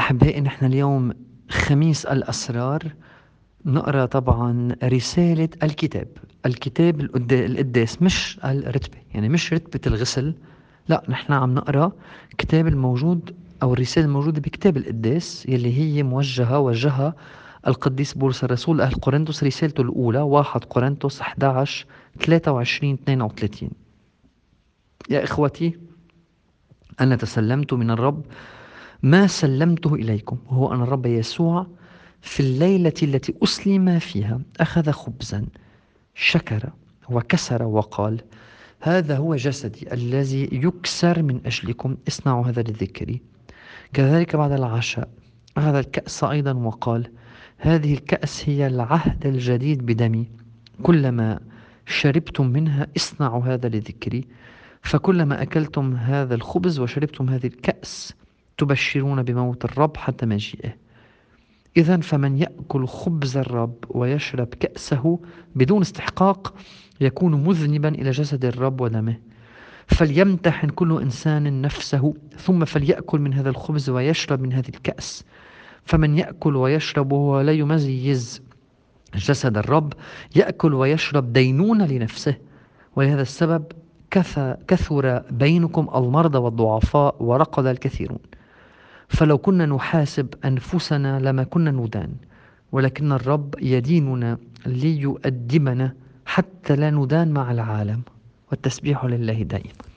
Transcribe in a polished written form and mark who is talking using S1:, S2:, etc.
S1: أحبائي، نحن اليوم خميس الأسرار نقرأ طبعا رسالة الكتاب القداس، مش الرتبة، يعني مش رتبة الغسل. لا، نحن عم نقرأ كتاب الموجود أو الرسالة الموجودة بكتاب القداس، يلي هي وجهها القديس بولس الرسول أهل قرنطس، رسالته الأولى 1 قرنطس 11 23 32. يا إخوتي، أنا تسلمت من الرب ما سلمته إليكم، هو أن الرب يسوع في الليلة التي أسلم فيها أخذ خبزا، شكر وكسر وقال: هذا هو جسدي الذي يكسر من أجلكم، اصنعوا هذا للذكري. كذلك بعد العشاء أخذ الكأس أيضا وقال: هذه الكأس هي العهد الجديد بدمي، كلما شربتم منها اصنعوا هذا لذكري. فكلما أكلتم هذا الخبز وشربتم هذه الكأس تبشرون بموت الرب حتى مجيئه. إذن فمن يأكل خبز الرب ويشرب كأسه بدون استحقاق يكون مذنبا إلى جسد الرب ودمه. فليمتحن كل إنسان نفسه، ثم فليأكل من هذا الخبز ويشرب من هذه الكأس. فمن يأكل ويشرب وهو لا يميز جسد الرب يأكل ويشرب دينونة لنفسه. ولهذا السبب كثر بينكم المرضى والضعفاء ورقد الكثيرون. فلو كنا نحاسب أنفسنا لما كنا ندان، ولكن الرب يديننا ليؤدبنا حتى لا ندان مع العالم. والتسبيح لله دائما.